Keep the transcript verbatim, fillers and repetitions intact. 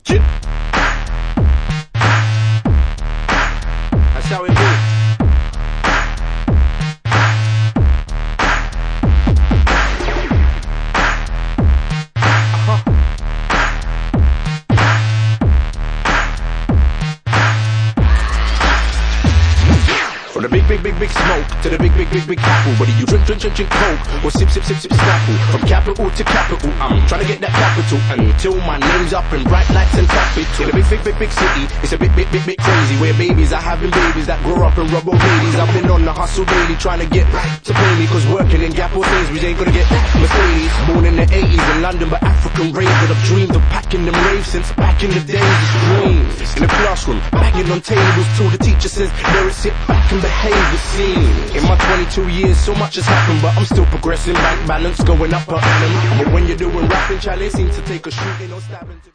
Chip. That's how it be. From the big, big, big, big smoke to the big, big, big, big apple. Whether you drink, drink, drink, drink coke or sip, sip, sip, sip, snapple. From capital to capital, I'm trying to get that capital until my name's up in bright lights and traffic. In a big, big, big, big city, it's a bit, bit, bit, bit crazy. Where babies are having babies that grow up and rub old ladies. I've been on the hustle daily trying to get to pay me, cause working in Gap or Sainsbury's ain't gonna get Mercedes. Born in the eighties in London, but African raised. But I've dreamed of packing them raves since back in the days. It's dreams in the classroom, banging on tables till the teacher says, there is sit back and behave the scene. In my twenty-two years, so much has happened, but I'm still progressing. Bank balance going up per annum. But when you're doing rapping, Charlie seems to take a shooting or stabbing.